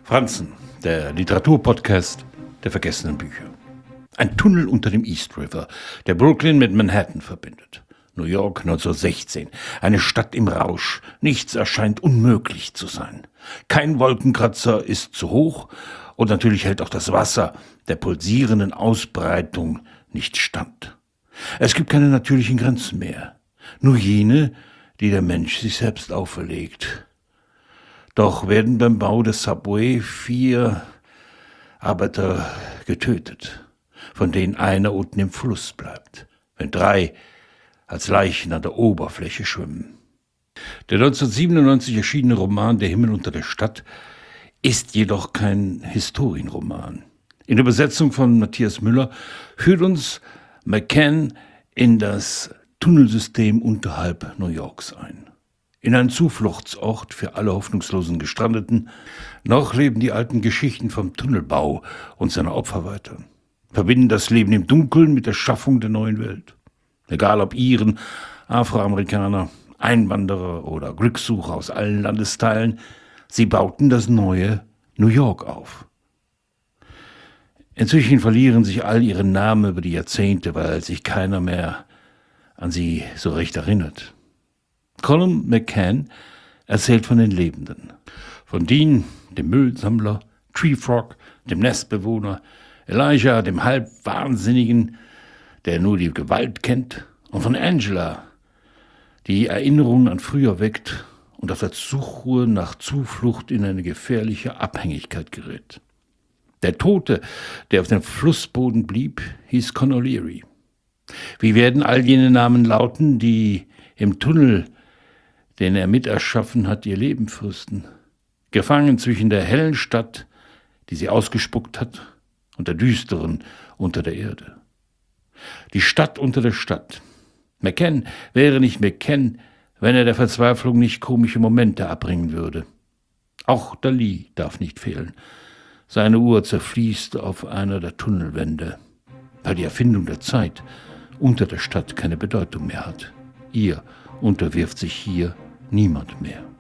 Franzen, der Literaturpodcast der vergessenen Bücher. Ein Tunnel unter dem East River, der Brooklyn mit Manhattan verbindet. New York 1916, eine Stadt im Rausch. Nichts erscheint unmöglich zu sein. Kein Wolkenkratzer ist zu hoch und natürlich hält auch das Wasser der pulsierenden Ausbreitung nicht stand. Es gibt keine natürlichen Grenzen mehr, nur jene, die der Mensch sich selbst auferlegt. Doch werden beim Bau des Subway 4 Arbeiter getötet, von denen einer unten im Fluss bleibt, wenn 3 als Leichen an der Oberfläche schwimmen. Der 1997 erschienene Roman Der Himmel unter der Stadt ist jedoch kein Historienroman. In der Übersetzung von Matthias Müller führt uns McCann in das Tunnelsystem unterhalb New Yorks ein. In einen Zufluchtsort für alle hoffnungslosen Gestrandeten. Noch leben die alten Geschichten vom Tunnelbau und seiner Opfer weiter. Verbinden das Leben im Dunkeln mit der Schaffung der neuen Welt. Egal ob Iren, Afroamerikaner, Einwanderer oder Glückssucher aus allen Landesteilen, sie bauten das neue New York auf. Inzwischen verlieren sich all ihre Namen über die Jahrzehnte, weil sich keiner mehr an sie so recht erinnert. Colum McCann erzählt von den Lebenden. Von Dean, dem Müllsammler, Tree Frog, dem Nestbewohner, Elijah, dem Halbwahnsinnigen, der nur die Gewalt kennt, und von Angela, die Erinnerungen an früher weckt und auf der Suche nach Zuflucht in eine gefährliche Abhängigkeit gerät. Der Tote, der auf dem Flussboden blieb, hieß Con O'Leary. Wie werden all jene Namen lauten, die im Tunnel, den er miterschaffen hat, ihr Leben fristen? Gefangen zwischen der hellen Stadt, die sie ausgespuckt hat, und der düsteren unter der Erde. Die Stadt unter der Stadt. McCann wäre nicht McCann, wenn er der Verzweiflung nicht komische Momente abbringen würde. Auch Dali darf nicht fehlen. Seine Uhr zerfließt auf einer der Tunnelwände, weil die Erfindung der Zeit unter der Stadt keine Bedeutung mehr hat. Ihr unterwirft sich hier niemand mehr.